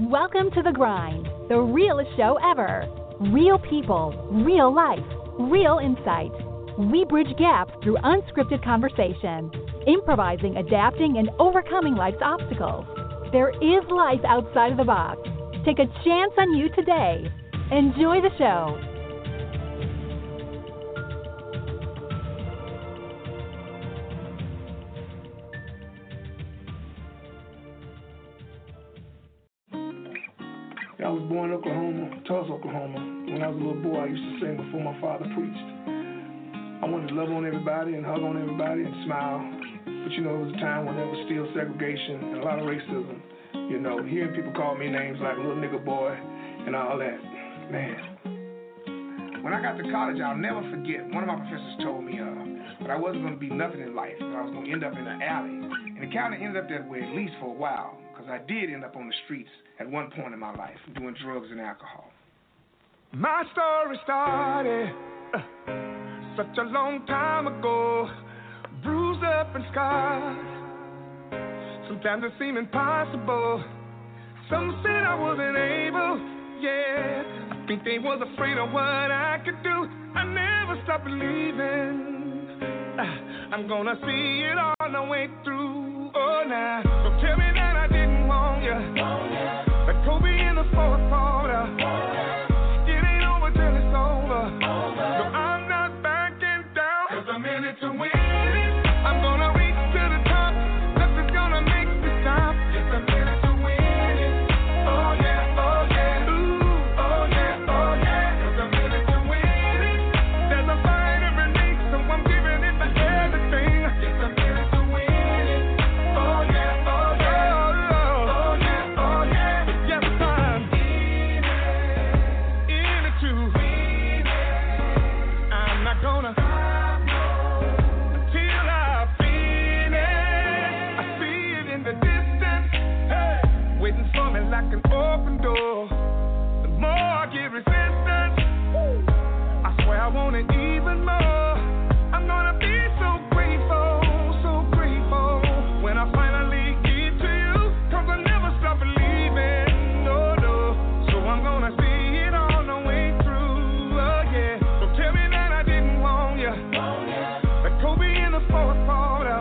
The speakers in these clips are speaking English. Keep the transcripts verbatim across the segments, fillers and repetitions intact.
Welcome to The Grind, the realest show ever. Real people, real life, real insight. We bridge gaps through unscripted conversation, improvising, adapting, and overcoming life's obstacles. There is life outside of the box. Take a chance on you today. Enjoy the show. I was born in Oklahoma, Tulsa, Oklahoma. When I was a little boy, I used to sing before my father preached. I wanted to love on everybody and hug on everybody and smile. But you know, it was a time when there was still segregation and a lot of racism. You know, hearing people call me names like little nigga boy and all that. Man. When I got to college, I'll never forget, one of my professors told me uh, that I wasn't going to be nothing in life, that I was going to end up in an alley. And it kind of ended up that way, at least for a while. Because I did end up on the streets at one point in my life, doing drugs and alcohol. My story started uh, such a long time ago, bruised up and scarred. Sometimes it seemed impossible. Some said I wasn't able, yeah. I think they was afraid of what I could do. I never stopped believing. Uh, I'm gonna see it all the way through. Oh, now, so tell me that I didn't want you. Like Kobe in the fourth quarter. It ain't over till it's over. No, I'm not backing down. Cause I'm in it to win it. I'm gonna reach to the top. Nothing's gonna make me stop. Yes, I'm in it to win it. Oh yeah, oh yeah. Ooh, oh yeah, oh yeah. Cause I'm in it to win it. There's a fight every day, so I'm giving it my everything. Yes, I'm in it to win it. Oh yeah, oh yeah. Oh yeah, oh yeah. Yes, I'm in it. In it to win it. I'm not gonna stop until I feel it. I see it in the distance, hey, waiting for me like an open door. The more I get resistance, I swear I want it even more. I'm gonna be so grateful, so grateful when I finally get to you. Cause I never stop believing, no, no. So I'm gonna see it all the way through, oh yeah. So tell me that I didn't want you. Like Kobe in the fourth quarter.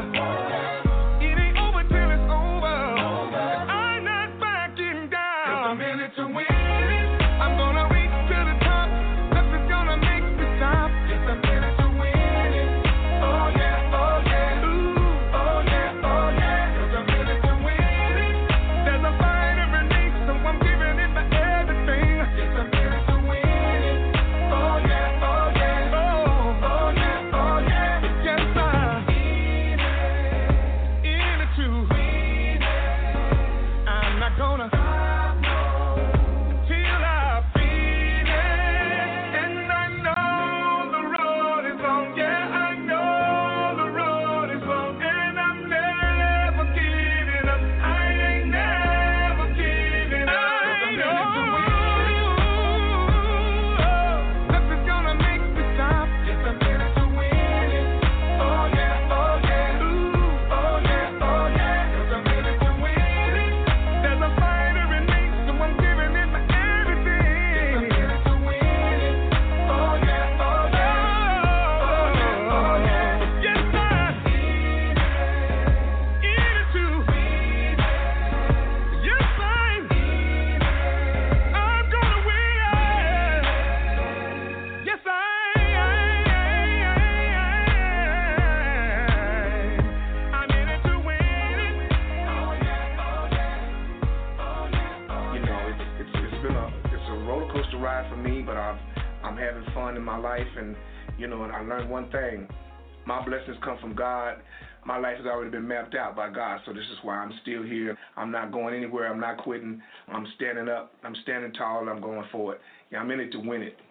It ain't over till it's over. And I'm not backing down. Cause I'm in it to win it. I'm gonna reach to the top. Nothing's gonna make me stop. Yes, I'm in it to win it. Oh yeah, oh yeah. Ooh, oh yeah, oh yeah. Cause I'm in it to win it. There's a fight every day, so I'm giving it my everything. Yes, I'm in it to win it. Oh yeah, oh yeah. Oh, oh yeah, oh yeah. Yes, I'm in it. In it to win it. I'm not gonna stop till I feel it. And I know the road is long. Yeah, I know the road is long. And I'm never giving up. I ain't never giving up. I know nothing's gonna make me stop. Yes, I'm in it to win it. Oh yeah, oh yeah. Ooh, oh yeah, oh yeah. Cause I'm in it to win it. There's a fight every day, so I'm giving it my everything. Yes, I'm in it to win it. Oh yeah, oh yeah. Oh yeah, oh yeah. Yes, I'm in it to win it. Yes, I'm in it. I'm gonna win it. Yes, I I'm in it to win it. Oh yeah, oh yeah. Oh yeah, oh yeah. You know, it's it's it's been a it's a roller coaster ride for me, but I've I'm having fun in my life, and you know, and I learned one thing: my blessings come from God. My life has already been mapped out by God, so this is why I'm still here. I'm not going anywhere. I'm not quitting. I'm standing up. I'm standing tall. I'm going for it. Yeah, I'm in it to win it.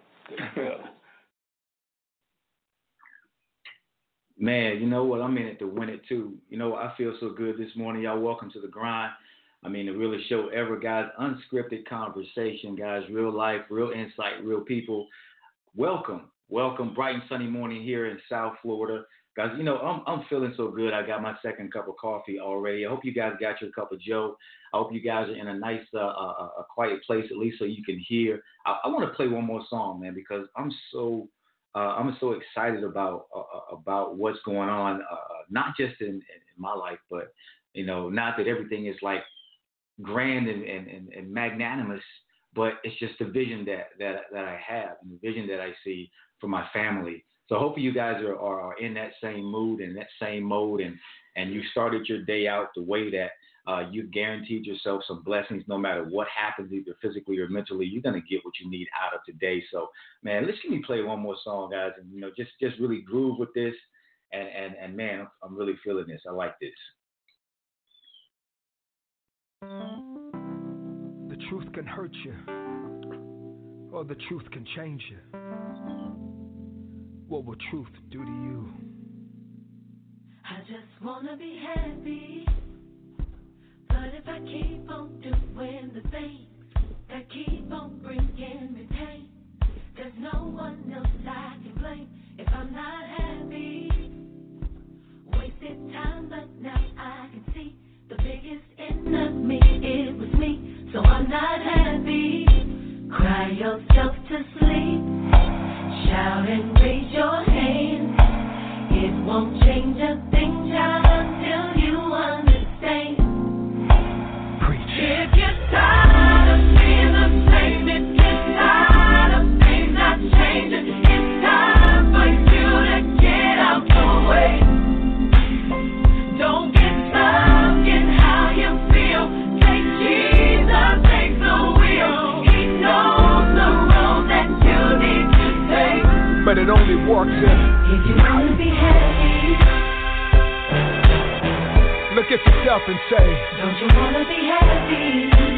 Man, you know what? I'm in it to win it too. You know, I feel so good this morning. Y'all, welcome to The Grind. I mean, the realest show ever, guys. Unscripted conversation, guys. Real life, real insight, real people. Welcome, welcome. Bright and sunny morning here in South Florida. Guys, you know, I'm I'm feeling so good. I got my second cup of coffee already. I hope you guys got your cup of Joe. I hope you guys are in a nice, uh, uh, a quiet place at least so you can hear. I, I want to play one more song, man, because I'm so uh, I'm so excited about uh, about what's going on, uh, not just in, in my life, but you know, not that everything is like grand and, and, and, and magnanimous, but it's just the vision that, that that I have and the vision that I see for my family. So hopefully you guys are, are in that same mood and that same mode, and, and you started your day out the way that uh, you guaranteed yourself some blessings no matter what happens, either physically or mentally. You're going to get what you need out of today. So, man, let's give me play one more song, guys, and, you know, just, just really groove with this. And, and, and man, I'm really feeling this. I like this. The truth can hurt you, or the truth can change you. What will truth do to you? I just wanna be happy, but if I keep on doing the things that keep on bringing me pain, there's no one else I can blame if I'm not happy. Wasted time, but now I can see the biggest enemy, it was me, so I'm not happy. Cry yourself to sleep, shout and raise your hand. It won't change a thing, child, until you understand. Preach. If you're tired of being the same, if you're tired of things not changing, it's time for you to get out the way. Don't get stuck in how you feel. Take Jesus, take the wheel. He knows the road that you need to take. But it only works if If you want to be happy, look at yourself and say, don't you want to be happy?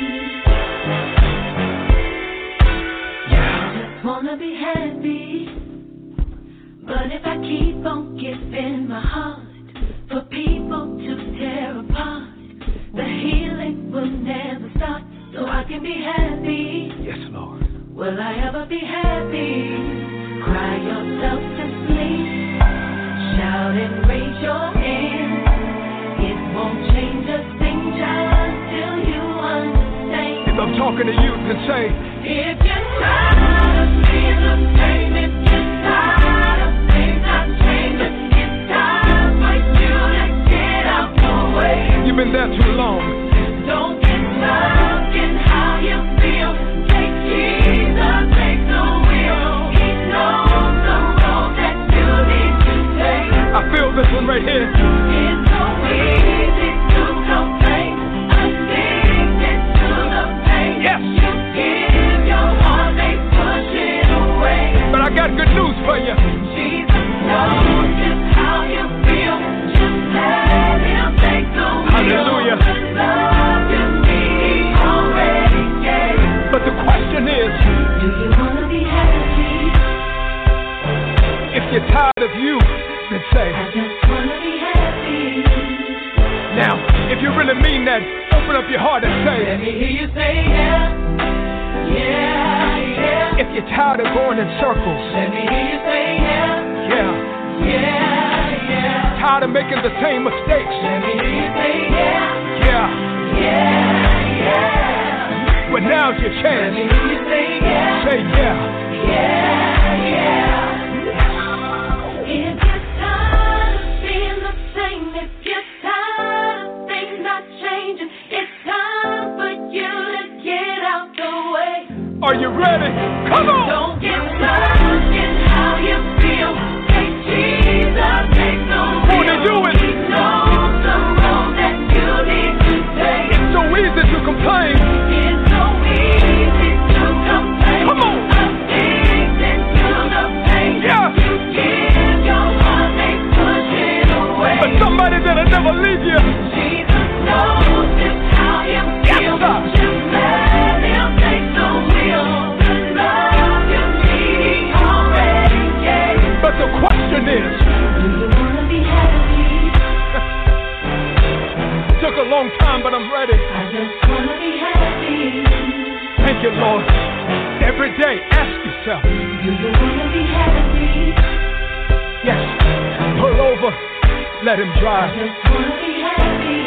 Yeah. I just want to be happy. But if I keep on giving my heart for people to tear apart, the healing will never start, so I can be happy. yes, Lord. Will I ever be happy? Cry yourself to sleep, shout and raise your hand. It won't change a thing, child, until you understand. If I'm talking to you, then say, If you're tired of being the same, if you're tired of things not changing, it's time for you to get out the way. you've been there too long. Don't get stuck in how you feel. Take Jesus, take the wheel. He knows the road that you need to take. I feel this one right here. It's so easy to complain, addicted to the pain. Yes. You give your heart, they push it away. But I got good news for you. Jesus knows just how you feel. Just let him take the wheel. Hallelujah. The love you need, he already gave. But the question is, Do you want to be happy? if you're tired of you, then say, I just want to be happy. now, if you really mean that, open up your heart and Let say, me hear you say yeah. Yeah, yeah. if you're tired of going in circles, Let me hear you say yeah. yeah, Yeah, yeah. tired of making the same mistakes, Let me hear you say yeah. yeah, Yeah, yeah. well now's your Let chance. me hear you say yeah. Say yeah. Yeah, yeah. If you're tired of being the same, if you're tired of things not changing, it's time for you to get out the way. Are you ready? Come on. Don't get stuck in how you feel. Take Jesus, take the wheel. Wanna do it? He knows the road that you need to take. It's so easy to complain. It's so easy to complain. Come on. Addicted to the pain. Yeah. You give your heart, they push it away. But somebody that'll never leave you. Jesus knows just how you Yes, feel. sir. Just let him take the wheel. The love you need, he already gave. But the question is, Do you wanna be happy? took a long time, but I'm ready. I just wanna be happy. Thank you, Lord. Every day, ask yourself, Do you wanna be happy? yes, pull over river, let him dry. I just wanna be happy.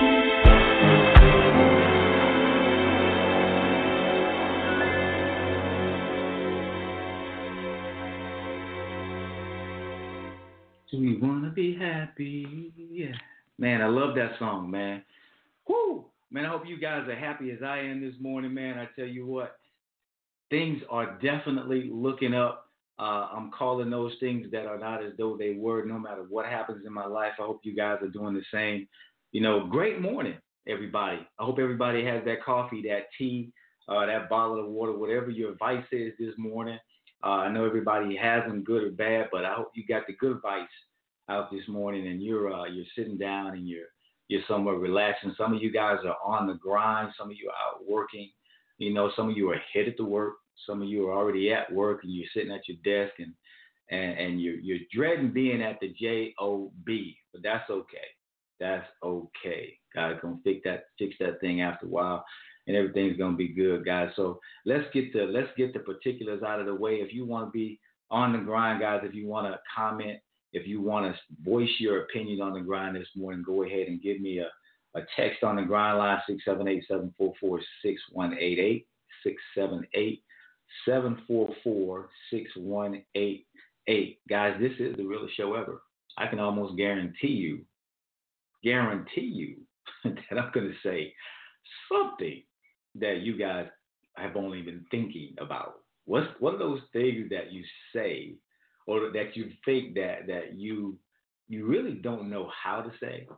Do we wanna be happy? Yeah. Man, I love that song, man. Whoo! Man, I hope you guys are happy as I am this morning, man. I tell you what, things are definitely looking up. Uh, I'm calling those things that are not as though they were, no matter what happens in my life. I hope you guys are doing the same. You know, great morning, everybody. I hope everybody has that coffee, that tea, uh, that bottle of water, whatever your vice is this morning. Uh, I know everybody has them, good or bad, but I hope you got the good vice out this morning, and you're uh, you're sitting down and you're you're somewhere relaxing. Some of you guys are on the grind. Some of you are out working. You know, some of you are headed to work. Some of you are already at work, and you're sitting at your desk, and and, and you're you're dreading being at the J O B, but that's okay. That's okay. God's gonna fix that fix that thing after a while, and everything's gonna be good, guys. So let's get the let's get the particulars out of the way. If you want to be on the grind, guys, if you want to comment, if you want to voice your opinion on the grind this morning, go ahead and give me a, a text on the grind line, six seven eight, seven four four, six one eight eight, six seven eight, seven four four, six one eight eight. Guys, this is the realest show ever. I can almost guarantee you, guarantee you that I'm going to say something that you guys have only been thinking about. What's, what are those things that you say or that you think that that you you really don't know how to say?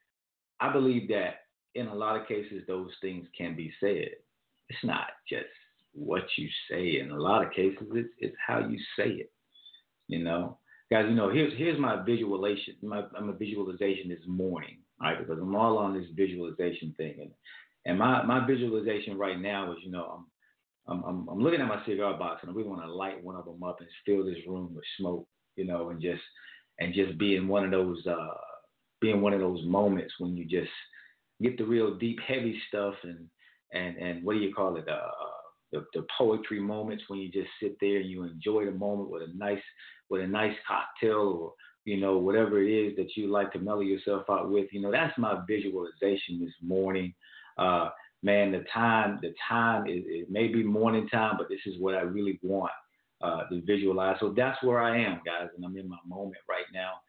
I believe that in a lot of cases, those things can be said. It's not just what you say. In a lot of cases, it's, it's how you say it. You know, guys, you know, here's here's my visualization, my, my visualization this morning, right? Because I'm all on this visualization thing. And, and my, my visualization right now is, you know, I'm, I'm, I'm, I'm looking at my cigar box, and I really want to light one of them up and fill this room with smoke, you know, and just and just be in one of those uh, be in one of those moments when you just get the real deep, heavy stuff, and and and what do you call it? Uh, the the poetry moments when you just sit there and you enjoy the moment with a nice with a nice cocktail, or you know, whatever it is that you like to mellow yourself out with. You know, that's my visualization this morning. Uh, Man, the time, the time is it may be morning time, but this is what I really want uh, to visualize. So that's where I am, guys, and I'm in my moment right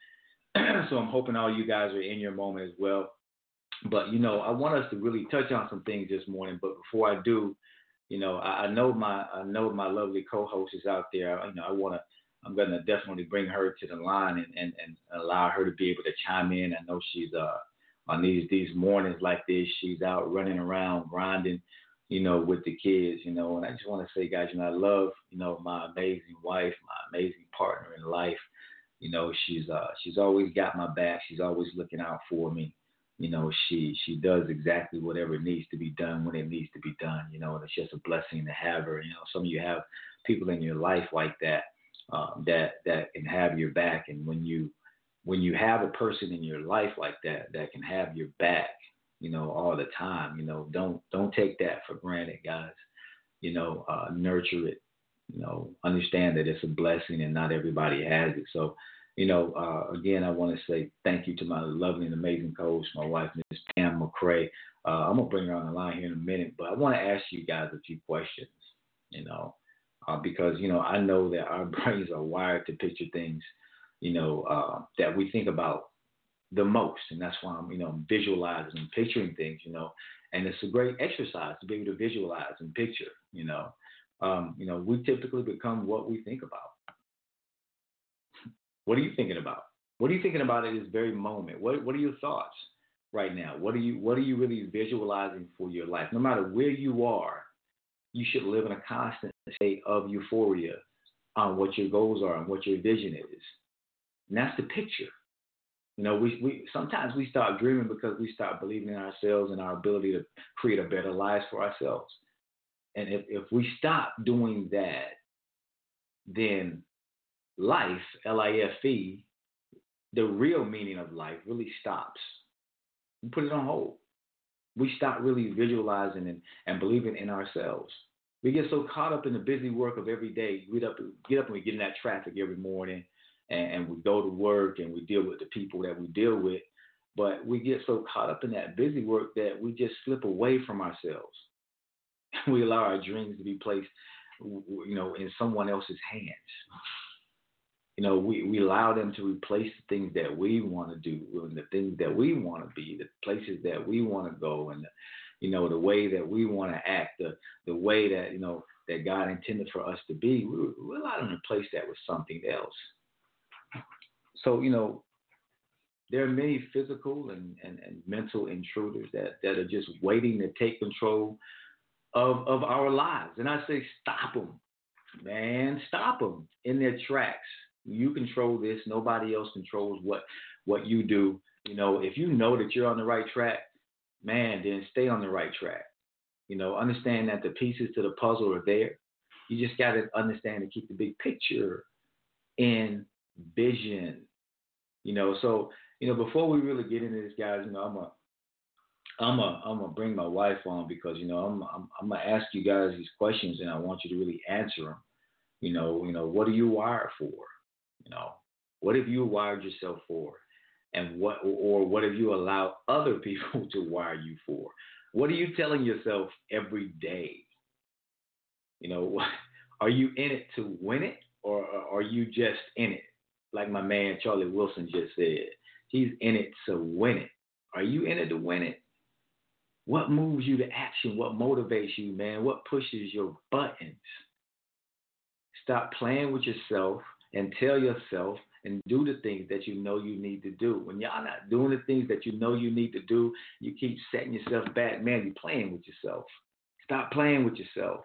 now. So I'm hoping all you guys are in your moment as well. But you know, I want us to really touch on some things this morning. But before I do, you know, I, I know my I know my lovely co-host is out there. You know, I want to. I'm gonna definitely bring her to the line and, and, and allow her to be able to chime in. I know she's uh. On these these mornings like this, she's out running around, grinding, you know, with the kids, you know. And I just want to say, guys, you know, I love, you know, my amazing wife, my amazing partner in life. You know, she's uh she's always got my back. She's always looking out for me. You know, she she does exactly whatever needs to be done when it needs to be done. You know, and it's just a blessing to have her. You know, some of you have people in your life like that, um, that that can have your back, and when you When you have a person in your life like that that can have your back, you know, all the time, you know, don't don't take that for granted, guys. You know, uh, nurture it. You know, understand that it's a blessing and not everybody has it. So, you know, uh, again, I want to say thank you to my lovely and amazing coach, my wife, Miss Pam McCray. Uh, I'm gonna bring her on the line here in a minute, but I want to ask you guys a few questions. You know, uh, because you know I know that our brains are wired to picture things, you know, uh, that we think about the most. And that's why I'm, you know, visualizing and picturing things, you know, and it's a great exercise to be able to visualize and picture, you know. Um, you know, we typically become what we think about. What are you thinking about? What are you thinking about at this very moment? What What are your thoughts right now? What are you What are you really visualizing for your life? No matter where you are, you should live in a constant state of euphoria on what your goals are and what your vision is. And that's the picture. You know, we, we sometimes we start dreaming because we start believing in ourselves and our ability to create a better life for ourselves. And if, if we stop doing that, then life, L I F E, the real meaning of life really stops. We put it on hold. We stop really visualizing and, and believing in ourselves. We get so caught up in the busy work of every day. We get up, get up and we get in that traffic every morning. and, and we go to work and we deal with the people that we deal with. But we get so caught up in that busy work that we just slip away from ourselves. We allow our dreams to be placed, you know, in someone else's hands. You know, we, we allow them to replace the things that we want to do, and the things that we want to be, the places that we want to go, and, the, you know, the way that we want to act, the, the way that, you know, that God intended for us to be. We, we allow them to replace that with something else. So, you know, there are many physical and, and, and mental intruders that, that are just waiting to take control of, of our lives. And I say, stop them, man, stop them in their tracks. You control this. Nobody else controls what, what you do. You know, if you know that you're on the right track, man, then stay on the right track. You know, understand that the pieces to the puzzle are there. You just got to understand to keep the big picture in vision. You know, so, you know, before we really get into this, guys, you know, I'm a, I'm a, I'm gonna bring my wife on because, you know, I'm, I'm, I'm gonna ask you guys these questions and I want you to really answer them. You know, you know, what are you wired for? You know, what have you wired yourself for? And what, or what have you allowed other people to wire you for? What are you telling yourself every day? You know, are you in it to win it, or are you just in it? Like my man Charlie Wilson just said, he's in it to win it. Are you in it to win it? What moves you to action? What motivates you, man? What pushes your buttons? Stop playing with yourself and tell yourself and do the things that you know you need to do. When y'all not doing the things that you know you need to do, you keep setting yourself back. Man, you're playing with yourself. Stop playing with yourself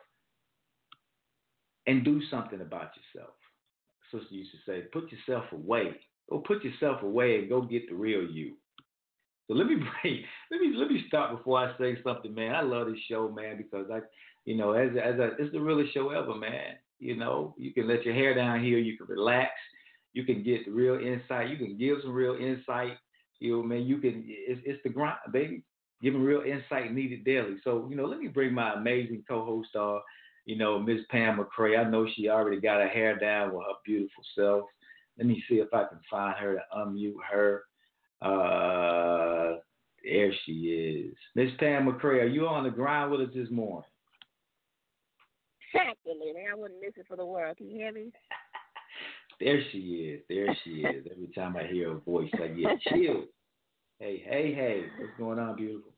and do something about yourself. Sister used to say, put yourself away. Go put yourself away and go get the real you. So let me bring, let me let me start before I say something, man. I love this show, man, because I, you know, as as a, it's the realest show ever, man. You know, you can let your hair down here, you can relax, you can get the real insight, you can give some real insight. You know, man, you can. It's, it's the grind, baby. Giving real insight needed daily. So, you know, let me bring my amazing co-host, uh, you know, Miz Pam McCray. I know she already got her hair down with her beautiful self. Let me see if I can find her to unmute her. Uh, there she is. Miss Pam McCray, are you on the grind with us this morning? Absolutely. I wouldn't miss it for the world. Can you hear me? There she is. There she is. Every time I hear her voice, I get chills. Hey, hey, hey. What's going on, beautiful?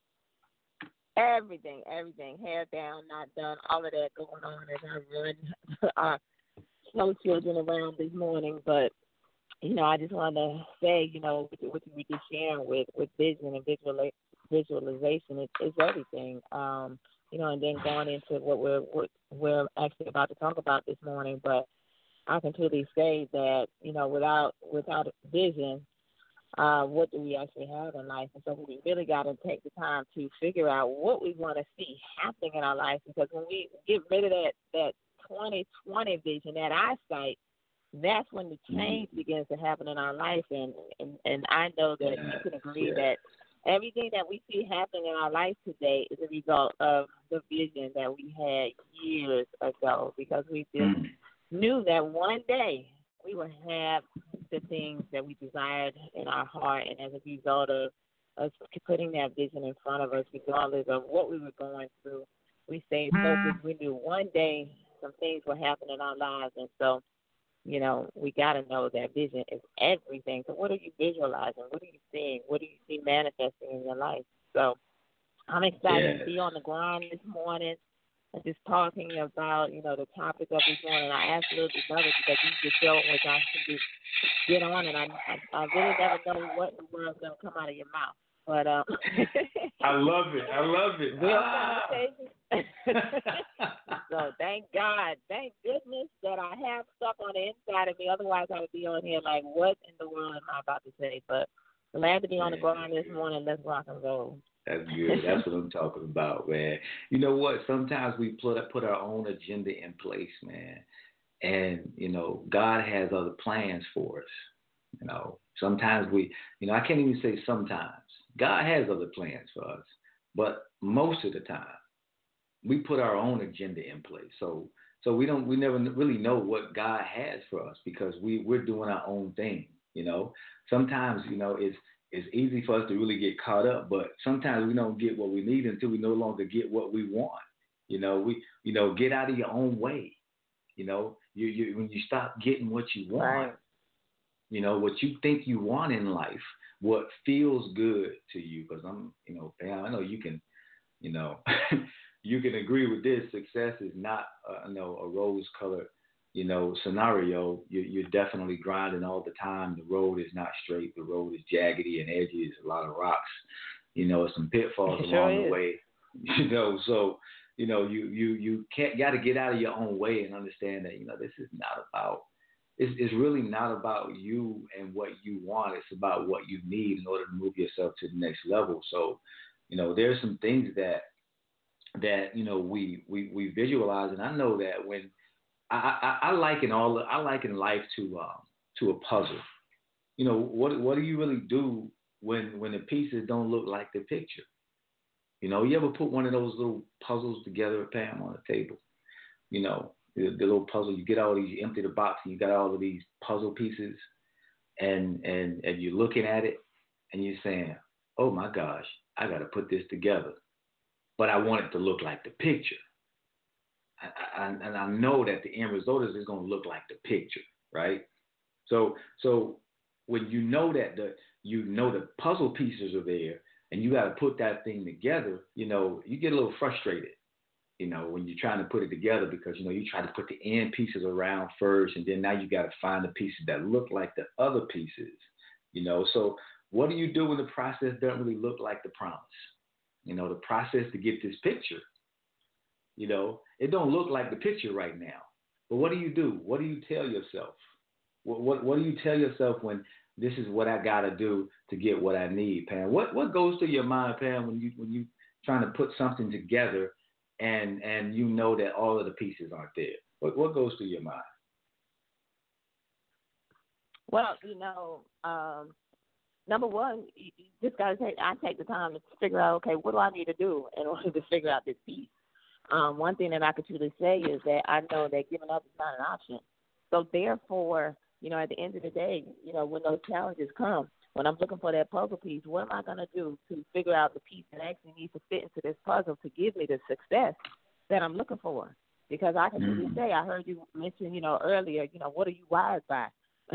Everything, everything. Hair down, not done. All of that going on as I run our slow children around this morning. But, you know, I just want to say, you know, what you were just sharing with, with vision and visual, visualization, it, it's everything. Um, you know, and then going into what we're what we're actually about to talk about this morning. But I can truly say that, you know, without without vision, uh, what do we actually have in life? And so we really got to take the time to figure out what we want to see happening in our life, because when we get rid of that, that twenty twenty vision, that eyesight, that's when the change begins to happen in our life. And, and, and I know that you can agree that everything that we see happening in our life today is a result of the vision that we had years ago, because we just knew that one day we would have the things that we desired in our heart, and as a result of us putting that vision in front of us, regardless of what we were going through, we stayed focused. We knew one day some things would happen in our lives, and so, you know, we got to know that vision is everything. So what are you visualizing? What are you seeing? What do you see manifesting in your life? So I'm excited yes. to be on the grind this morning. Just talking about, you know, the topic of this morning. I asked Little Brother because he's the show which I can just get on, and I, I, I really never know what in the world's going to come out of your mouth. But um, I love it. I love it. Real ah. conversation. So thank God, thank goodness that I have stuff on the inside of me. Otherwise, I would be on here like, what in the world am I about to say? But glad to be on the grind this morning. Let's rock and roll. That's good. That's what I'm talking about, man. You know what? Sometimes we put put our own agenda in place, man. And, you know, God has other plans for us. You know, sometimes we, you know, I can't even say sometimes. God has other plans for us. But most of the time, we put our own agenda in place. So so we don't we never really know what God has for us because we we're doing our own thing. You know, sometimes you know it's it's easy for us to really get caught up, but sometimes we don't get what we need until we no longer get what we want. You know, we you know get out of your own way. You know, you you when you stop getting what you want. Right. You know, what you think you want in life, what feels good to you, because I'm, you know, I know you can, you know, you can agree with this. Success is not, uh, you know, a rose-colored, you know, scenario. You're, you're definitely grinding all the time. The road is not straight. The road is jaggedy and edgy. There's a lot of rocks. You know, some pitfalls It sure along is. the way. You know, so you know, you you you can't got to get out of your own way and understand that, you know, this is not about. It's, it's really not about you and what you want. It's about what you need in order to move yourself to the next level. So, you know, there's some things that that you know we we, we visualize, and I know that when I, I, I liken all I liken life to um, to a puzzle. You know, what what do you really do when when the pieces don't look like the picture? You know, you ever put one of those little puzzles together, Pam, on the table? You know. The, the little puzzle, you get all these, you empty the box, and you got all of these puzzle pieces, and and and you're looking at it, and you're saying, "Oh my gosh, I got to put this together," but I want it to look like the picture, I, I, and I know that the end result is going to look like the picture, right? So so when you know that the you know the puzzle pieces are there, and you got to put that thing together, you know, you get a little frustrated. You know, when you're trying to put it together because, you know, you try to put the end pieces around first, and then now you got to find the pieces that look like the other pieces, you know. So what do you do when the process doesn't really look like the promise? You know, the process to get this picture, you know, it don't look like the picture right now. But what do you do? What do you tell yourself? What what, what do you tell yourself when this is what I got to do to get what I need, Pam? What what goes through your mind, Pam, when you when you trying to put something together and and you know that all of the pieces aren't there? What what goes through your mind? Well, you know, um, number one, you you just got to take, I take the time to figure out, okay, what do I need to do in order to figure out this piece? Um, one thing that I could truly say is that I know that giving up is not an option. So therefore, you know, at the end of the day, you know, when those challenges come, when I'm looking for that puzzle piece, what am I going to do to figure out the piece that actually needs to fit into this puzzle to give me the success that I'm looking for? Because I can truly say, I heard you mention, you know, earlier, you know, what are you wired by?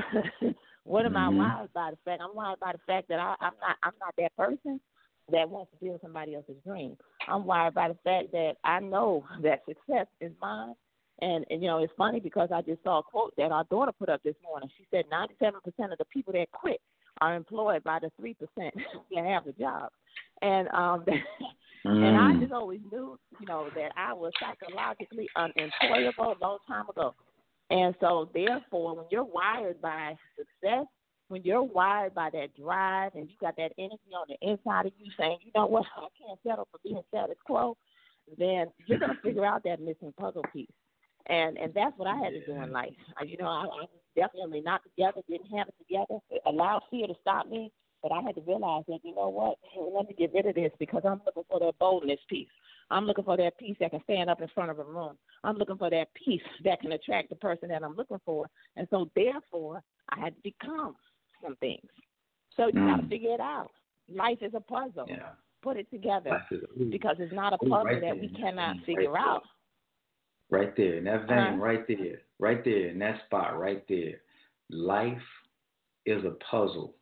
What am Mm-hmm. I wired by? The fact I'm wired by the fact that I, I'm not I'm not that person that wants to build somebody else's dream. I'm wired by the fact that I know that success is mine. And, and you know, it's funny because I just saw a quote that our daughter put up this morning. She said ninety-seven percent of the people that quit are employed by the three percent that have the job. And um, mm. and I just always knew, you know, that I was psychologically unemployable a long time ago. And so, therefore, when you're wired by success, when you're wired by that drive and you got that energy on the inside of you saying, you know what, I can't settle for being status quo, then you're going to figure out that missing puzzle piece. And and that's what I had to do in life. You know, I, I was definitely not together, didn't have it together, it allowed fear to stop me. But I had to realize that, you know what, hey, let me get rid of this because I'm looking for that boldness piece. I'm looking for that piece that can stand up in front of a room. I'm looking for that piece that can attract the person that I'm looking for. And so, therefore, I had to become some things. So you mm. got to figure it out. Life is a puzzle. Yeah. Put it together a, because it's not a puzzle right that there. we cannot right figure there. out. Right there, in that vein, uh-huh. right there, right there, in that spot, right there. Life is a puzzle.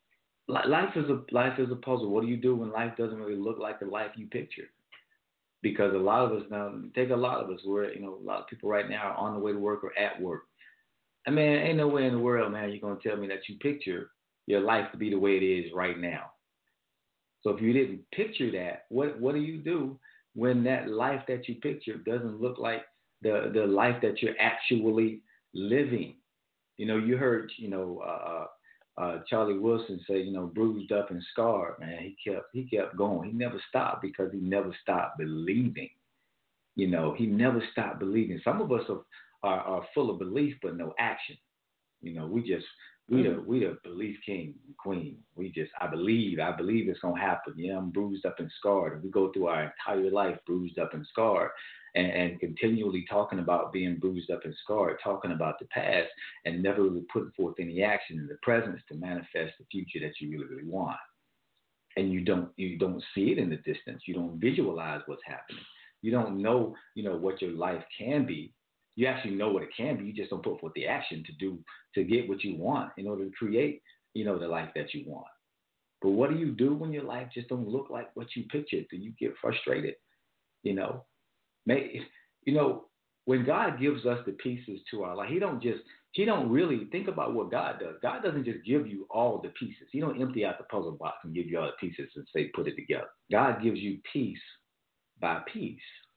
Life is a life is a puzzle. What do you do when life doesn't really look like the life you pictured? Because a lot of us now, take a lot of us, we're, you know, a lot of people right now are on the way to work or at work. I mean, ain't no way in the world, man, you're going to tell me that you picture your life to be the way it is right now. So if you didn't picture that, what what do you do when that life that you pictured doesn't look like the, the life that you're actually living? You know, you heard, you know, uh, uh, Charlie Wilson say, you know, bruised up and scarred, man. He kept he kept going. He never stopped because he never stopped believing. You know, he never stopped believing. Some of us are, are, are full of belief but no action. You know, we just We the we the belief king and queen. We just I believe I believe it's gonna happen. Yeah, I'm bruised up and scarred. And we go through our entire life bruised up and scarred, and, and continually talking about being bruised up and scarred, talking about the past, and never really putting forth any action in the present to manifest the future that you really really want. And you don't you don't see it in the distance. You don't visualize what's happening. You don't know you know what your life can be. You actually know what it can be. You just don't put forth the action to do to get what you want in order to create, you know, the life that you want. But what do you do when your life just don't look like what you pictured? Do you get frustrated? You know, May, you know, when God gives us the pieces to our life, He don't just He don't really think about what God does. God doesn't just give you all the pieces. He don't empty out the puzzle box and give you all the pieces and say put it together. God gives you piece by piece.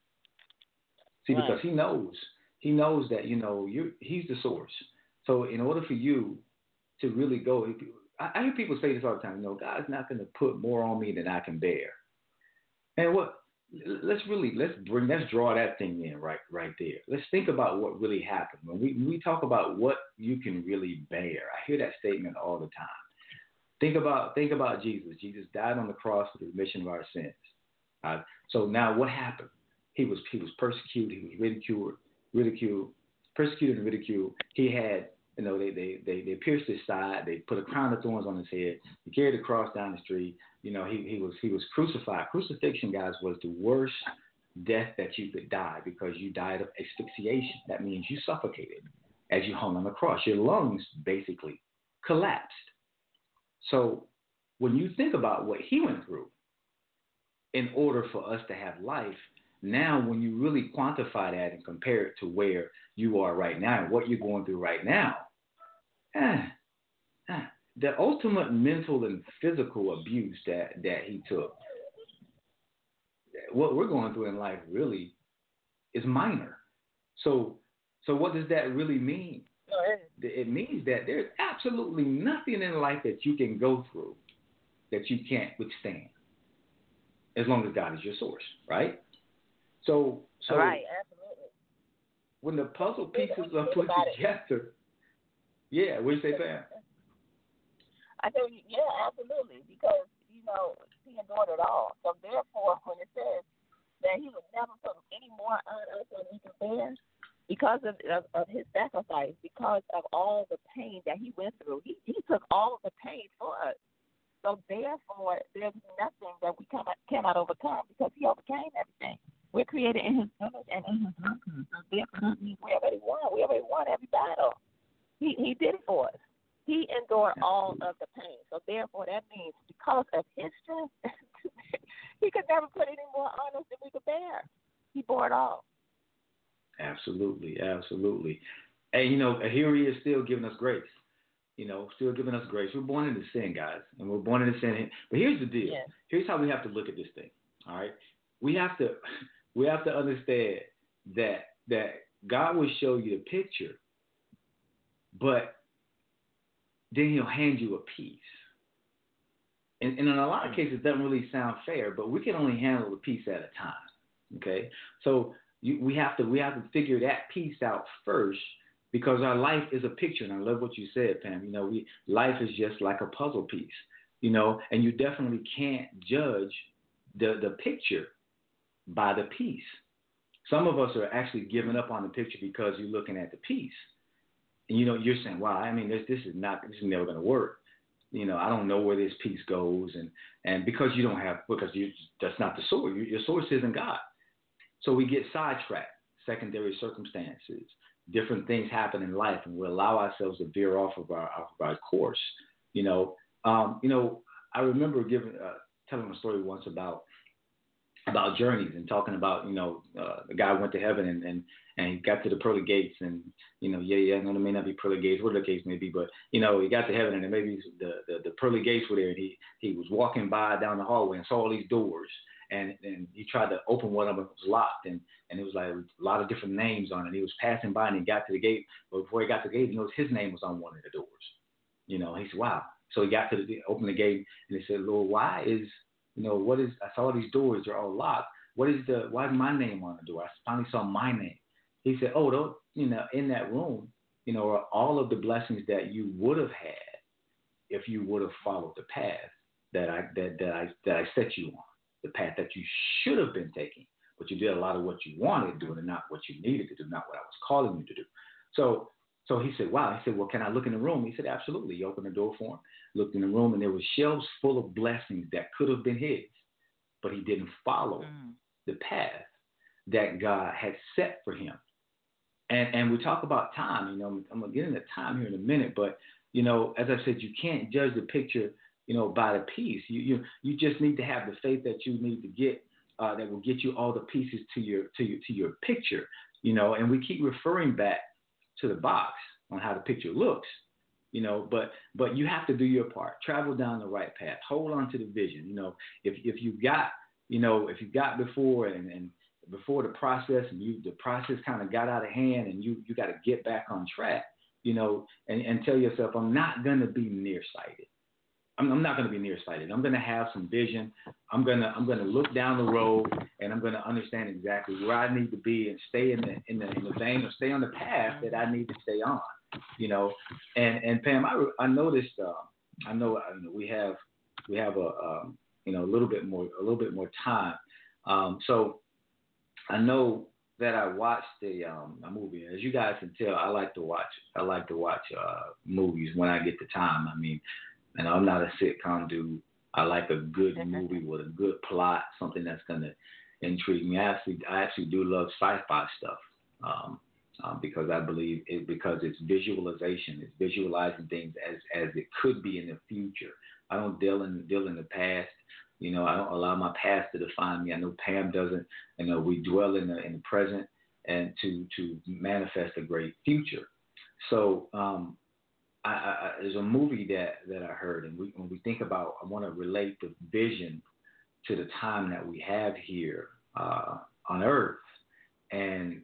See, right. Because He knows. He knows that, you know, you he's the source. So in order for you to really go, I, I hear people say this all the time, you know, God's not going to put more on me than I can bear. And what, let's really, let's bring, let's draw that thing in right right there. Let's think about what really happened. When we, when we talk about what you can really bear, I hear that statement all the time. Think about, think about Jesus. Jesus died on the cross for the remission of our sins. Uh, so now what happened? He was, he was persecuted. He was ridiculed. ridiculed, persecuted and ridiculed. He had, you know, they, they, they, they pierced his side. They put a crown of thorns on his head. He carried the cross down the street. You know, he, he was he was crucified. Crucifixion, guys, was the worst death that you could die because you died of asphyxiation. That means you suffocated as you hung on the cross. Your lungs basically collapsed. So when you think about what he went through in order for us to have life, now, when you really quantify that and compare it to where you are right now and what you're going through right now, eh, eh, the ultimate mental and physical abuse that, that he took, what we're going through in life really is minor. So, so what does that really mean? It means that there's absolutely nothing in life that you can go through that you can't withstand, as long as God is your source, right? So, so right, absolutely. When the puzzle pieces are put together, yeah, what do you say, Pam? I said, yeah, absolutely, because, you know, he endured it all. So, therefore, when it says that he would never put any more on us than we can bear, because of, of, of his sacrifice, because of all the pain that he went through, he, he took all of the pain for us. So, therefore, there's nothing that we cannot, cannot overcome because he overcame everything. We're created in his image and in his likeness. So therefore, that means we already won. We already won every battle. He he did it for us. He endured all of the pain. So therefore, that means because of his strength, he could never put any more on us than we could bear. He bore it all. Absolutely, absolutely. And, you know, here he is still giving us grace. You know, still giving us grace. We're born into sin, guys, and we're born into sin. But here's the deal. Yes. Here's how we have to look at this thing, all right? We have to... We have to understand that that God will show you the picture, but then he'll hand you a piece. And, and in a lot of cases, it doesn't really sound fair, but we can only handle a piece at a time. Okay, so you, we have to we have to figure that piece out first, because our life is a picture. And I love what you said, Pam. You know, we life is just like a puzzle piece. You know, and you definitely can't judge the the picture by the piece. Some of us are actually giving up on the picture because you're looking at the piece. And, you know, you're saying, wow, I mean, this, this is not, this is never going to work. You know, I don't know where this piece goes. And, and because you don't have, because you, that's not the source. Your, your source isn't God. So we get sidetracked, secondary circumstances, different things happen in life, and we allow ourselves to veer off of our, off of our course. You know, um, you know, I remember giving, uh, telling a story once about, about journeys and talking about, you know, uh, the guy went to heaven and, and, and he got to the pearly gates and, you know, yeah, yeah, no, there may not be pearly gates, whatever the case may be, but, you know, he got to heaven and maybe the, the, the pearly gates were there, and he, he was walking by down the hallway and saw all these doors, and, and he tried to open one of them, it was locked, and, and it was like a lot of different names on it. He was passing by and he got to the gate, but before he got to the gate, he knows his name was on one of the doors. You know, he said, wow. So he got to the, opened the gate and he said, Lord, why is, you know, what is, I saw these doors, they're all locked. What is the, why is my name on the door? I finally saw my name. He said, oh, those, you know, in that room, you know, are all of the blessings that you would have had if you would have followed the path that I that, that I that I set you on, the path that you should have been taking, but you did a lot of what you wanted to do and not what you needed to do, not what I was calling you to do. So so he said, wow. He said, well, can I look in the room? He said, absolutely. He opened the door for him, looked in the room, and there was shelves full of blessings that could have been his, but he didn't follow mm. the path that God had set for him. And and we talk about time, you know, I'm going to get into time here in a minute, but, you know, as I said, you can't judge the picture, you know, by the piece. You you you just need to have the faith that you need to get uh, that will get you all the pieces to your to your to your picture, you know. And we keep referring back to the box on how the picture looks, you know. But but you have to do your part. Travel down the right path. Hold on to the vision. You know, if if you got you know if you got before and and before the process and you the process kind of got out of hand and you you got to get back on track, you know, and, and tell yourself, I'm not going to be nearsighted. I'm, I'm not going to be nearsighted. I'm going to have some vision. I'm going to I'm going to look down the road and I'm going to understand exactly where I need to be and stay in the in the in the vein or stay on the path that I need to stay on, you know. And and Pam, I I noticed uh, I know I know we have we have a um, you know a little bit more a little bit more time, um, so. I know that I watched a, um, a movie. As you guys can tell, I like to watch. I like to watch uh, movies when I get the time. I mean, and I'm not a sitcom dude. I like a good movie with a good plot, something that's gonna intrigue me. I actually, I actually do love sci-fi stuff um, um, because I believe it because it's visualization. It's visualizing things as as it could be in the future. I don't deal in deal in the past. You know, I don't allow my past to define me. I know Pam doesn't. You know, we dwell in the in the present and to to manifest a great future. So um, I, I, there's a movie that, that I heard, and we, when we think about, I want to relate the vision to the time that we have here uh, on Earth, and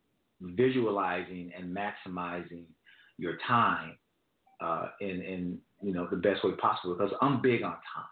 visualizing and maximizing your time uh, in in you know the best way possible. Because I'm big on time.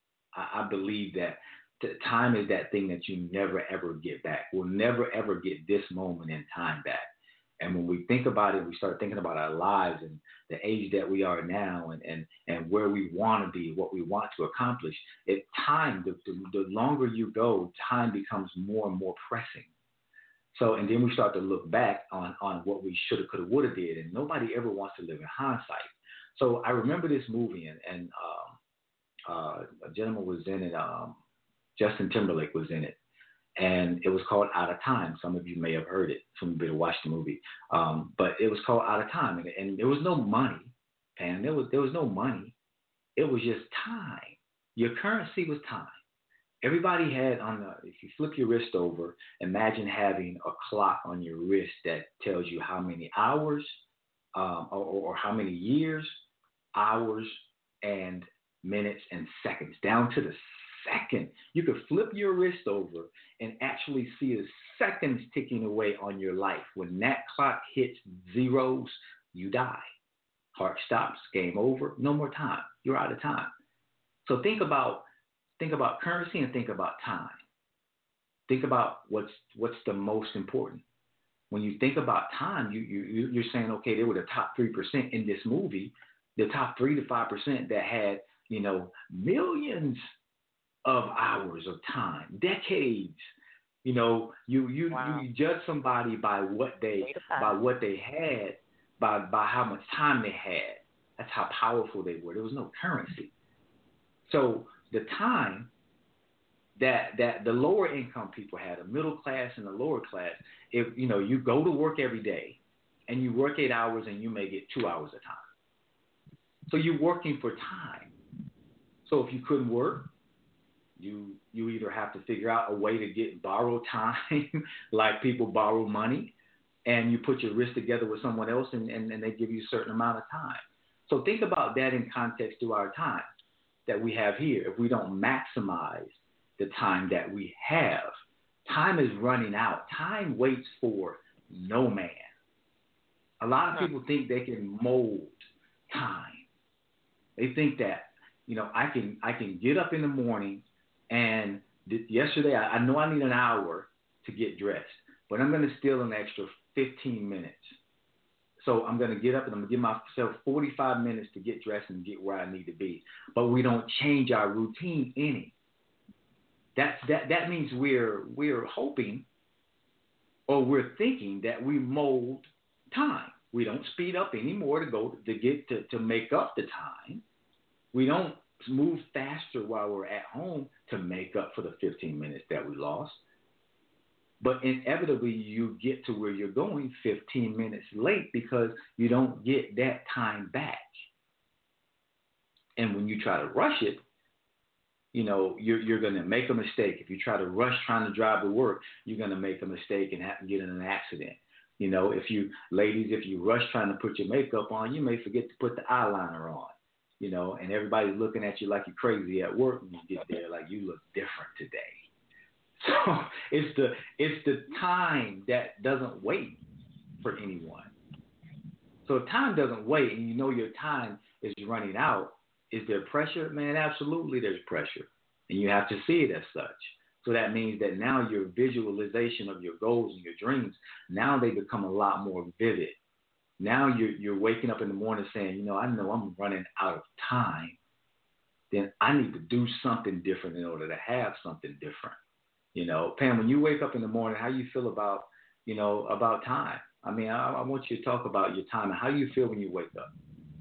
I believe that time is that thing that you never, ever get back. We'll never, ever get this moment in time back. And when we think about it, we start thinking about our lives and the age that we are now and, and, and where we want to be, what we want to accomplish. It time, the, the, the longer you go, time becomes more and more pressing. So, and then we start to look back on, on what we should have, could have, would have did. And nobody ever wants to live in hindsight. So I remember this movie and, and um, Uh, a gentleman was in it. Um, Justin Timberlake was in it, and it was called Out of Time. Some of you may have heard it. Some of you have watched the movie, um, but it was called Out of Time, and, and there was no money, and there was there was no money. It was just time. Your currency was time. Everybody had on the. If you flip your wrist over, imagine having a clock on your wrist that tells you how many hours, um, or, or how many years, hours, and minutes and seconds, down to the second. You could flip your wrist over and actually see the seconds ticking away on your life. When that clock hits zeros, you die. Heart stops, game over, no more time. You're out of time. So think about think about currency and think about time. Think about what's what's the most important. When you think about time, you you you're saying, okay, they were the top three percent in this movie, the top three to five percent that had you know, millions of hours of time, decades. You know, you you, wow. you judge somebody by what they by what they had, by by how much time they had. That's how powerful they were. There was no currency. So the time that that the lower income people had, a middle class and a lower class, if you know you go to work every day and you work eight hours and you may get two hours of time. So you're working for time. So if you couldn't work, you you either have to figure out a way to get borrowed time, like people borrow money, and you put your wrist together with someone else and, and, and they give you a certain amount of time. So think about that in context to our time that we have here. If we don't maximize the time that we have, time is running out. Time waits for no man. A lot of people think they can mold time. They think that, you know, I can I can get up in the morning and th- yesterday I, I know I need an hour to get dressed, but I'm going to steal an extra fifteen minutes. So I'm going to get up and I'm going to give myself forty-five minutes to get dressed and get where I need to be. But we don't change our routine any. That's, that, that means we're, we're hoping or we're thinking that we mold time. We don't speed up anymore to go to get to, to make up the time. We don't move faster while we're at home to make up for the fifteen minutes that we lost. But inevitably, you get to where you're going fifteen minutes late because you don't get that time back. And when you try to rush it, you know, you're, you're going to make a mistake. If you try to rush trying to drive to work, you're going to make a mistake and have to get in an accident. You know, if you, ladies, if you rush trying to put your makeup on, you may forget to put the eyeliner on, you know, and everybody's looking at you like you're crazy at work when you get there, like you look different today. So it's the it's the time that doesn't wait for anyone. So if time doesn't wait and you know your time is running out, is there pressure? Man, absolutely there's pressure. And you have to see it as such. So that means that now your visualization of your goals and your dreams, now they become a lot more vivid. Now you're, you're waking up in the morning saying, you know, I know I'm running out of time. Then I need to do something different in order to have something different. You know, Pam, when you wake up in the morning, how you feel about, you know, about time? I mean, I, I want you to talk about your time and how you feel when you wake up.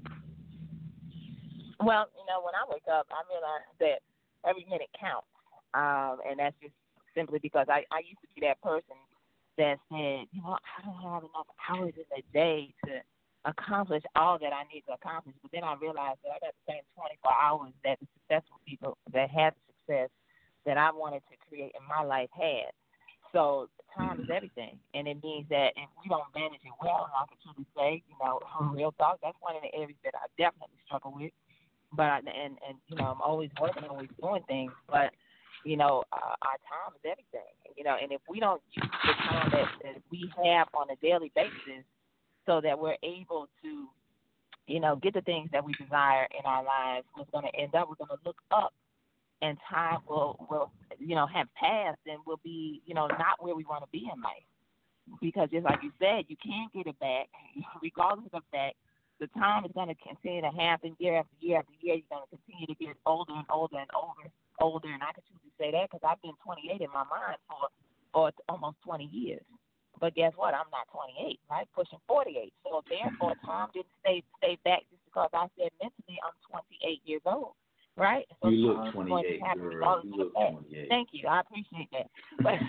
Well, you know, when I wake up, I realize that every minute counts. Um, and that's just simply because I, I used to be that person that said, you know, I don't have enough hours in the day to accomplish all that I need to accomplish. But then I realized that I got the same twenty-four hours that the successful people that had success that I wanted to create in my life had. So time is everything. And it means that if we don't manage it well, and I can truly say, you know, real talk, that's one of the areas that I definitely struggle with. But, and, and you know, I'm always working, always doing things. But, you know, uh, our time is everything. You know, and if we don't use the time that, that we have on a daily basis so that we're able to, you know, get the things that we desire in our lives, what's going to end up, we're going to look up. And time will, will, you know, have passed and will be, you know, not where we want to be in life. Because just like you said, you can't get it back. Regardless of that, the time is going to continue to happen year after year after year. You're going to continue to get older and older and older, older. And I can truly say that because I've been twenty-eight in my mind for, for almost twenty years. But guess what? I'm not twenty-eight, right? Pushing forty-eight. So therefore, time didn't stay, stay back just because I said mentally I'm twenty-eight years old. Right? So you look twenty-eight, girl. You look twenty-eight. Thank you. I appreciate that. But,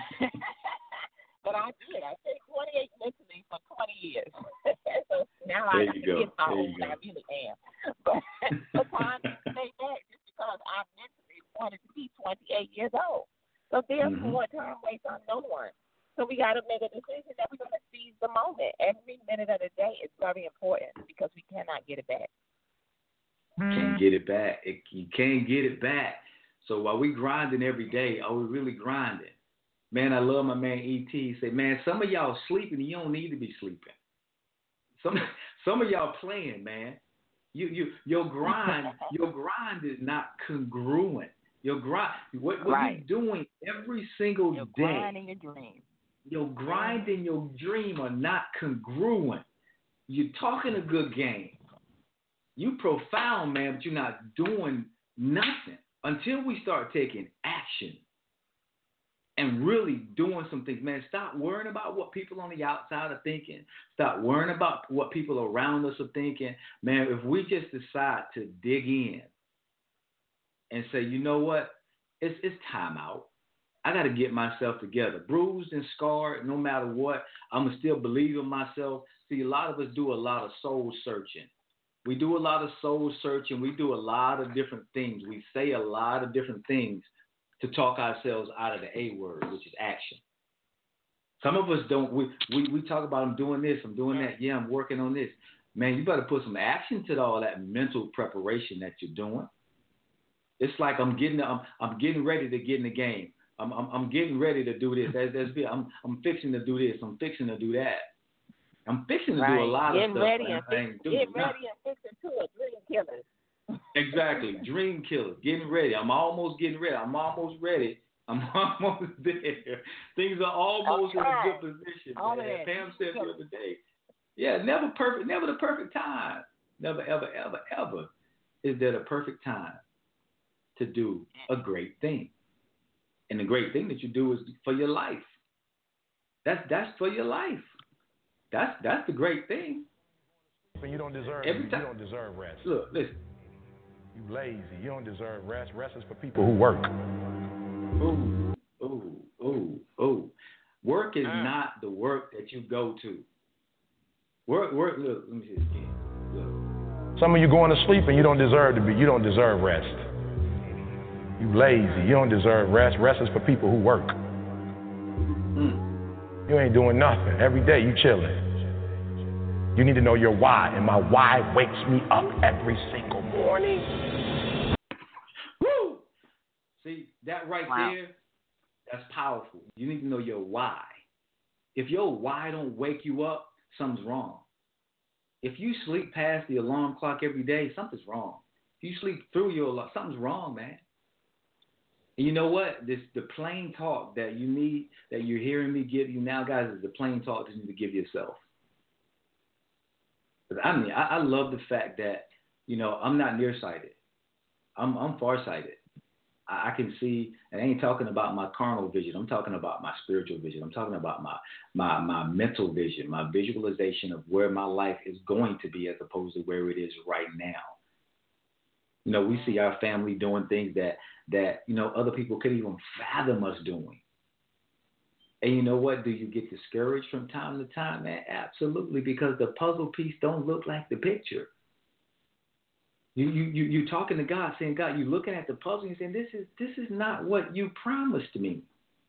but I did. I said twenty-eight mentally for twenty years. So now there I get how old I really am. But the time didn't stay back just because I mentally wanted to be twenty-eight years old. So therefore, mm-hmm. time waits on no one. So we got to make a decision that we're going to seize the moment. Every minute of the day is very important because we cannot get it back. Can't get it back. It, you can't get it back. So while we grinding every day, are we really grinding? Man, I love my man E T. He say, man, some of y'all sleeping and you don't need to be sleeping. Some some of y'all playing, man. You you your grind your grind is not congruent. Your grind what, what right. you're doing every single you're day. Grinding your dream. Your grind and your dream are not congruent. You're talking a good game. You profound, man, but you're not doing nothing until we start taking action and really doing some things. Man, stop worrying about what people on the outside are thinking. Stop worrying about what people around us are thinking. Man, if we just decide to dig in and say, you know what, it's it's time out. I got to get myself together. Bruised and scarred, no matter what, I'm going to still believe in myself. See, a lot of us do a lot of soul searching. We do a lot of soul searching. We do a lot of different things. We say a lot of different things to talk ourselves out of the A word, which is action. Some of us don't. We, we, we talk about I'm doing this, I'm doing that. Yeah, I'm working on this. Man, you better put some action to all that mental preparation that you're doing. It's like I'm getting I'm I'm getting ready to get in the game. I'm I'm, I'm getting ready to do this. That's, that's I'm I'm fixing to do this. I'm fixing to do that. I'm fixing to right. do a lot getting of stuff. Ready man. and I ain't fix, get ready and fixing to a dream killer. Exactly, dream killer. Getting ready. I'm almost getting ready. I'm almost ready. I'm almost there. Things are almost in a good position. Man. Pam said the other day. Yeah, never perfect, never the perfect time. Never, ever, ever, ever is there the perfect time to do a great thing. And the great thing that you do is for your life. That's that's for your life. That's that's the great thing. But you don't deserve Every you, time. you don't deserve rest. Look, listen. You lazy. You don't deserve rest. Rest is for people who work. Ooh, ooh, ooh, ooh. Work is Mm. not the work that you go to. Work, work. Look, let me see this again. Look. Some of you going to sleep and you don't deserve to be. You don't deserve rest. You lazy. You don't deserve rest. Rest is for people who work. Mm. You ain't doing nothing. Every day you chilling. You need to know your why, and my why wakes me up every single morning. Woo! See, that right Wow. there, that's powerful. You need to know your why. If your why don't wake you up, something's wrong. If you sleep past the alarm clock every day, something's wrong. If you sleep through your alarm, something's wrong, man. And you know what? This the plain talk that you need, that you're hearing me give you now, guys, is the plain talk that you need to give yourself. I mean, I, I love the fact that, you know, I'm not nearsighted. I'm I'm farsighted. I, I can see, and I ain't talking about my carnal vision. I'm talking about my spiritual vision. I'm talking about my my my mental vision, my visualization of where my life is going to be as opposed to where it is right now. You know, we see our family doing things that that, you know, other people couldn't even fathom us doing. And you know what? Do you get discouraged from time to time, man? Absolutely, because the puzzle piece don't look like the picture. You you you you talking to God, saying, God, you looking at the puzzle and saying, this is this is not what you promised me.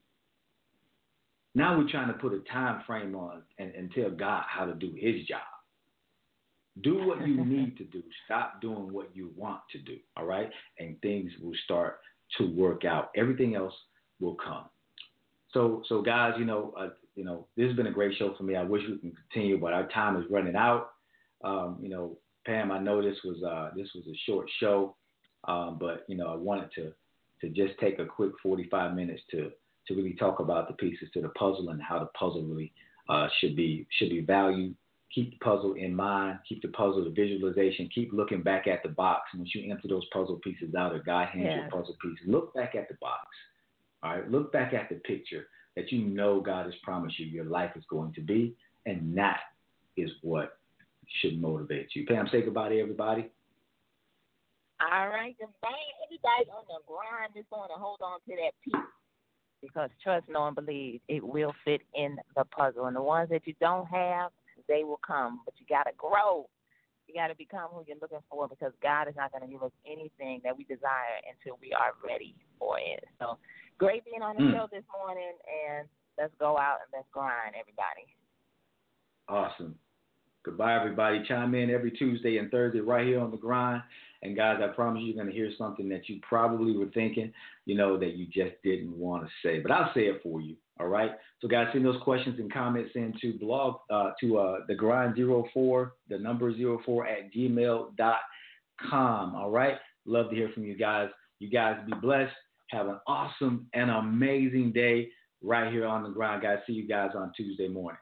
Now we're trying to put a time frame on and, and tell God how to do his job. Do what you need to do. Stop doing what you want to do, all right? And things will start to work out. Everything else will come. So, so guys, you know, uh, you know, this has been a great show for me. I wish we can continue, but our time is running out. Um, you know, Pam, I know this was uh, this was a short show, um, but you know, I wanted to to just take a quick forty-five minutes to to really talk about the pieces to the puzzle and how the puzzle really uh, should be should be valued. Keep the puzzle in mind. Keep the puzzle, the visualization. Keep looking back at the box. And once you empty those puzzle pieces out, or God hands you a puzzle piece, look back at the box. All right, look back at the picture that you know God has promised you your life is going to be, and that is what should motivate you. Pam, say goodbye to everybody. All right, goodbye. Everybody on the grind is going to hold on to that piece because trust, know, and believe it will fit in the puzzle. And the ones that you don't have, they will come, but you got to grow. You got to become who you're looking for because God is not going to give us anything that we desire until we are ready for it. So great being on the mm. show this morning, and let's go out and let's grind, everybody. Awesome. Goodbye, everybody. Chime in every Tuesday and Thursday right here on The Grind. And, guys, I promise you you're going to hear something that you probably were thinking, you know, that you just didn't want to say. But I'll say it for you, all right? So, guys, send those questions and comments into blog, uh, to uh, the grind zero four, the number zero four at gmail dot com, all right? Love to hear from you guys. You guys be blessed. Have an awesome and amazing day right here on The Grind, guys. See you guys on Tuesday morning.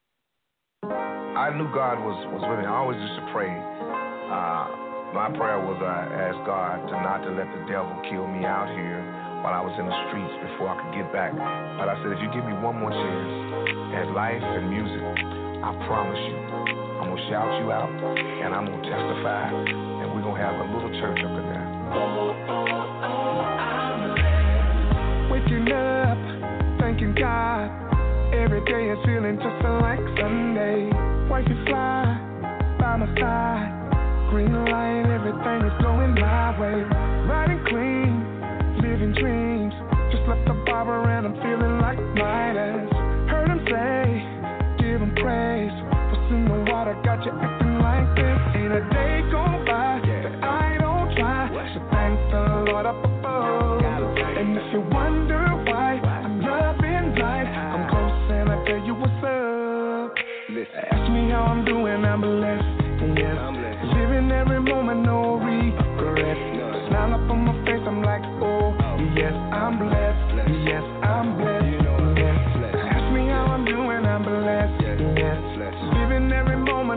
I knew God was, was with me. I always used to pray. Uh, my prayer was I asked God to not to let the devil kill me out here while I was in the streets before I could get back. But I said, if you give me one more chance at life and music, I promise you, I'm going to shout you out and I'm going to testify and we're going to have a little church up in there. Waking up, thanking God. Every day is feeling just like Sunday. Wife is fly by my side. Green light, everything is going my way. Riding clean, living dreams. Just left the barber and I'm feeling like Midas. Heard him say, give him praise. What's in the water got you acting like this? Ain't a day go by that I don't try. So thank the Lord up above. And if you wonder why I'm loving life, I'm close and I tell you what's up. Listen. Ask me how I'm doing, I'm blessed. Yes, I'm blessed. Living every moment, no regret. Smile up on my face, I'm like, oh, yes, I'm blessed. Yes, I'm blessed. Yes. Ask me how I'm doing, I'm blessed. Yes, living every moment.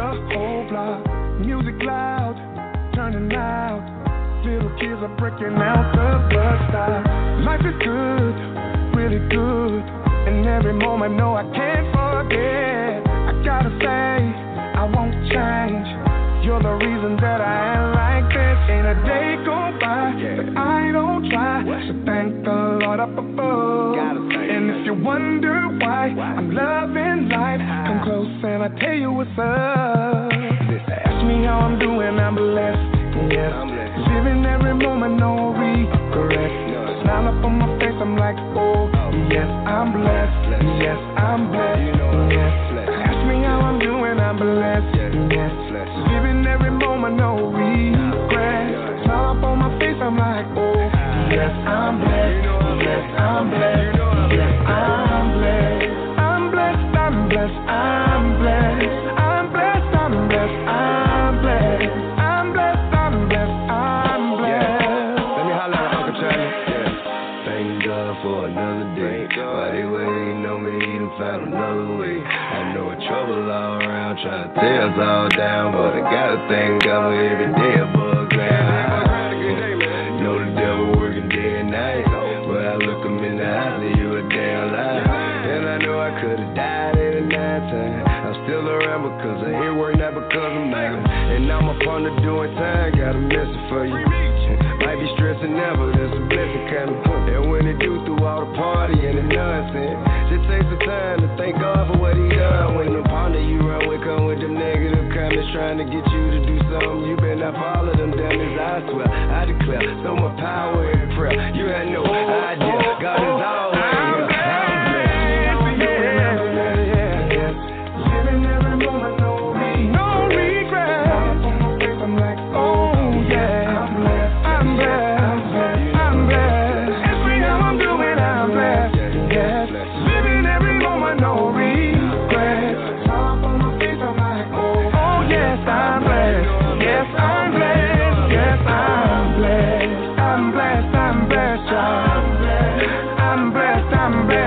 the whole block. Music loud, turning out. Little kids are breaking out the bus stop. Life is good, really good. And every moment, no, I can't forget. I gotta say, I won't change. You're the reason that I am like this. Ain't a day go by that I don't try. So thank the Lord up above. And if you wonder why I'm loving life, come close and I tell you what's up. Ask me how I'm doing, I'm blessed. Yes, living every moment, no regret. Smile up on my face, I'm like, oh, yes, I'm blessed. Yes, I'm blessed. Yes, ask me how I'm doing, I'm blessed. Yes, living every moment, no regret. Smile up on my face, I'm like, oh, yes, I'm blessed. Yes, I'm blessed. Yes, I'm blessed. I'm blessed. I'm blessed. I'm blessed. I'm blessed. I'm blessed. I'm blessed. I'm blessed. I'm blessed. I'm blessed. Let me holler at Uncle Charlie. Yeah. Thank God for another day. Why they waiting on me to find another way? I know it's trouble all around, trying to tear us all down, but I gotta thank God for every day above ground. Know the devil working day and night, but I look him in the eye, say you a damn lie. And I know I could've died at a night time. I'm still around because I hear work, not because I'm mad. And I'm up on the doing time, got a message for you. Might be stressing now, but it's a blessing coming. And when it do through all the party and the nonsense, just take some time to thank God for what he done. When the partner you run with come with them negative comments trying to get you to do something, you better not follow them dummies. I swear, I declare, so much power in prayer. You had no idea, God is always here. I'm blessed, I'm blessed.